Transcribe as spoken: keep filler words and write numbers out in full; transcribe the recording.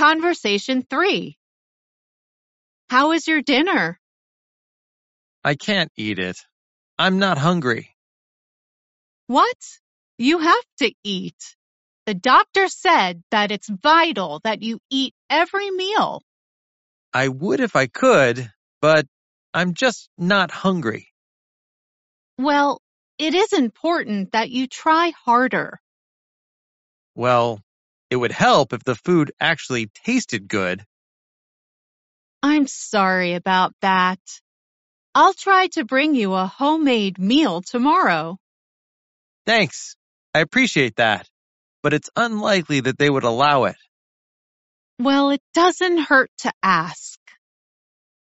Conversation three. How is your dinner? I can't eat it. I'm not hungry. What? You have to eat. The doctor said that it's vital that you eat every meal. I would if I could, but I'm just not hungry. Well, it is important that you try harder. Well, it would help if the food actually tasted good. I'm sorry about that. I'll try to bring you a homemade meal tomorrow. Thanks. I appreciate that, but it's unlikely that they would allow it. Well, it doesn't hurt to ask.